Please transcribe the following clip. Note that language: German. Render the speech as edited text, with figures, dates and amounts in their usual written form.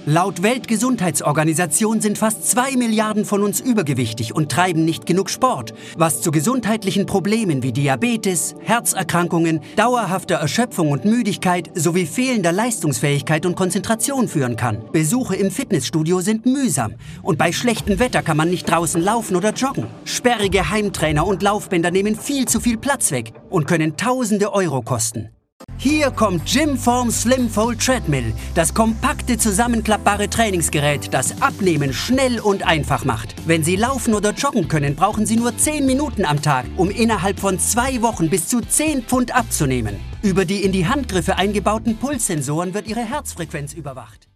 Laut Weltgesundheitsorganisation sind fast 2 Milliarden von uns übergewichtig und treiben nicht genug Sport, was zu gesundheitlichen Problemen wie Diabetes, Herzerkrankungen, dauerhafter Erschöpfung und Müdigkeit sowie fehlender Leistungsfähigkeit und Konzentration führen kann. Besuche im Fitnessstudio sind mühsam und bei schlechtem Wetter kann man nicht draußen laufen oder joggen. Sperrige Heimtrainer und Laufbänder nehmen viel zu viel Platz weg und können Tausende Euro kosten. Hier kommt Gymform Slim Fold Treadmill, das kompakte zusammenklappbare Trainingsgerät, das Abnehmen schnell und einfach macht. Wenn Sie laufen oder joggen können, brauchen Sie nur 10 Minuten am Tag, um innerhalb von 2 Wochen bis zu 10 Pfund abzunehmen. Über die in die Handgriffe eingebauten Pulssensoren wird Ihre Herzfrequenz überwacht.